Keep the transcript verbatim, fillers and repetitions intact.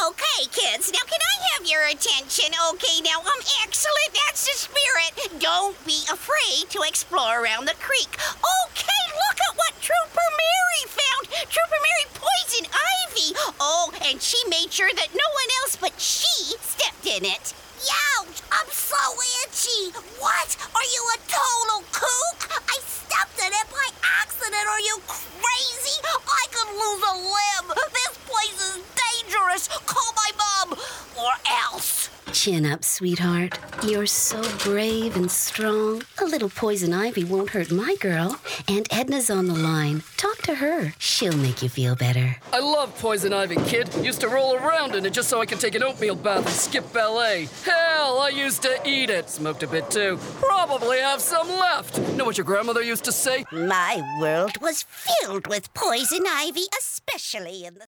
Okay, kids, now can I have your attention? Okay, now, um, excellent, that's the spirit. Don't be afraid to explore around the creek. Okay, look at what Trooper Mary found. Trooper Mary poison ivy. Oh, and she made sure that no one else but she stepped in it. Ouch, I'm so itchy. What? Are you a total kook? I stepped in it by accident. Are you crazy? I could lose a limb. This place is dangerous. Call my mom or else. Chin up, sweetheart. You're so brave and strong. A little poison ivy won't hurt my girl. Aunt Edna's on the line. Talk to her. She'll make you feel better. I love poison ivy, kid. Used to roll around in it just so I could take an oatmeal bath and skip ballet. Hell, I used to eat it. Smoked a bit too. Probably have some left. Know what your grandmother used to say? My world was filled with poison ivy, especially in the